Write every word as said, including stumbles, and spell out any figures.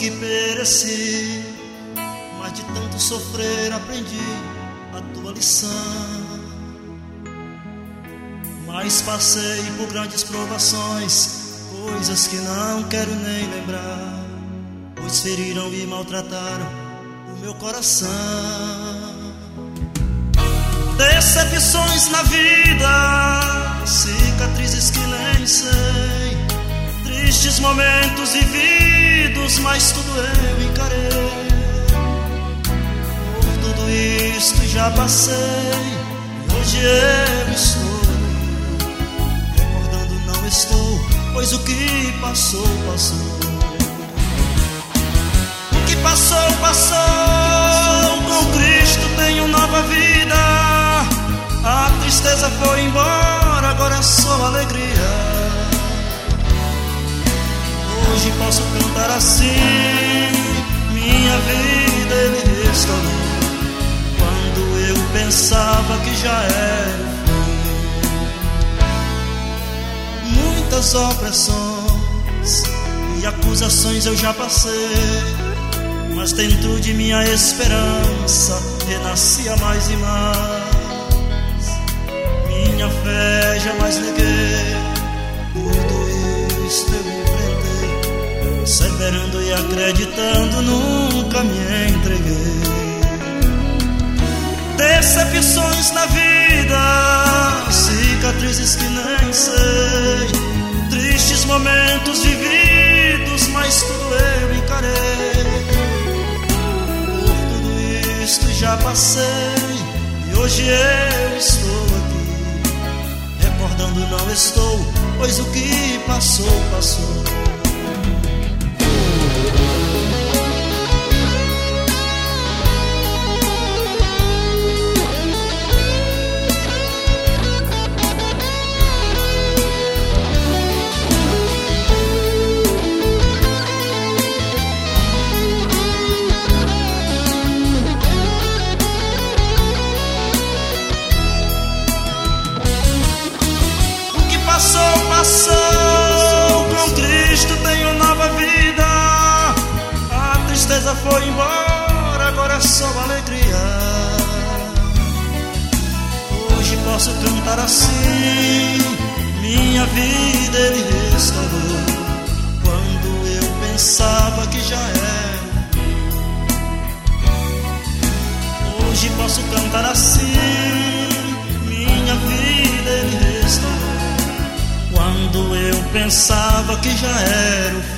que pereci, mas de tanto sofrer aprendi a tua lição. Mas passei por grandes provações, coisas que não quero nem lembrar, pois feriram e maltrataram o meu coração. Decepções na vida, cicatrizes que nem sei, tristes momentos vividos, mas tudo eu encarei. Por tudo isto já passei, e hoje eu estou recordando, não estou, pois o que passou, passou. O que passou, passou, com Cristo tenho nova vida. A tristeza foi embora, agora é só alegria. Hoje posso cantar assim, minha vida Ele restaurou, quando eu pensava que já era o fim. Muitas opressões e acusações eu já passei, mas dentro de minha esperança renascia mais e mais. Minha fé jamais neguei, tudo isto eu enfrentei, perseverando e acreditando, nunca me entreguei. Decepções na vida, cicatrizes que nem sei, tristes momentos vividos, mas tudo eu encarei. Por tudo isto já passei, e hoje eu estou aqui recordando, não estou, pois o que passou, passou. Passou, passou, com Cristo tenho nova vida. A tristeza foi embora, agora é só alegria. Hoje posso cantar assim, minha vida Ele restaurou, quando eu pensava que já era. Hoje posso cantar assim, minha vida Ele restaurou, quando eu pensava que já era o fim.